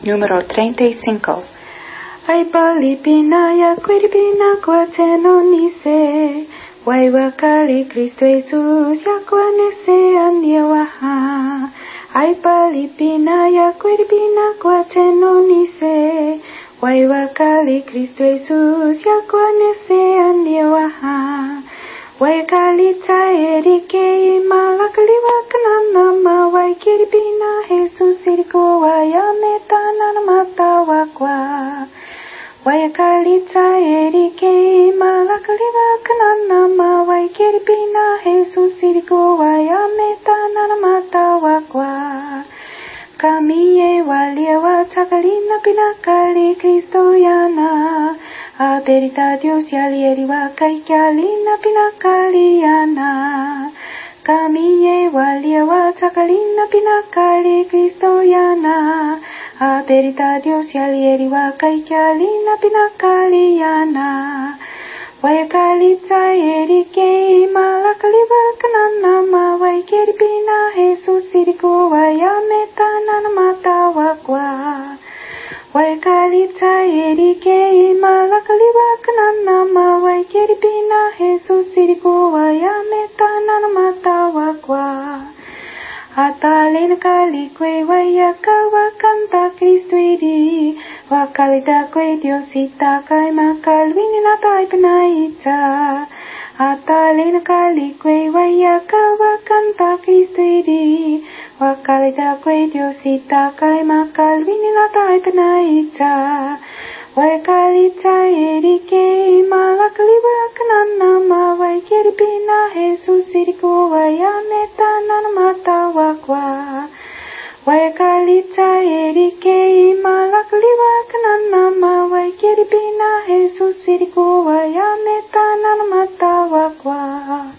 Número 35. Ai palipina ya quiripina cuateno nise. Waiwakali Cristo Jesus ya kwanese andiawaha. Ai palipina ya quiripina cuateno nise. Waiwakali Cristo Jesus ya kwanese andiawaha. Waikalita erike malakaliwa kanana ma waikiripina Jesus iriko wayameta mata wakwa. Waikalita erike malakaliwa kanana ma waikiripina Jesus iriko wayameta mata wakwa. Kamiye walia watakalina pinakali Kristo yana. Aberita Dios yalieri wakaikalina pinakaliana. Kamiye walia watakalina pinakali Kristo yana. Aberita Dios yalieri wakaikalina pinakaliana. Waikalita erike malakaliwa kanana ma waikiripina Jesus iriko wayameta mata wakwa. Waikalita erike malakaliwa kanana ma waikiripina Jesus iriko wayameta mata wakwa. Atalena kalikwe wayaka wakanta Kristo iri. Wakalita kwe Dios itakai makalwini natai penaita. Atalena kalikwe wayaka wakanta Kristo iri. Wakalita kwe Dios itakai makalwini natai penaita. Waikalita erike malakaliwa kanana ma waikiripina Jesus iriko wayameta mata wakwa. Waikalita erike malakaliwa kanana ma waikiripina Jesus iriko wayameta mata wakwa.